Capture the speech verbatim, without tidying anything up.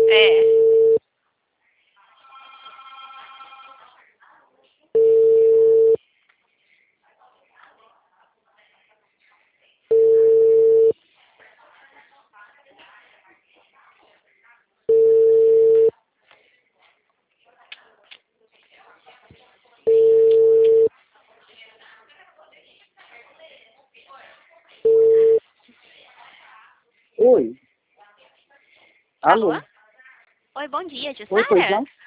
É. Oi. Alô? Alô? Oi, bom dia, Oi, pois Jussara? não?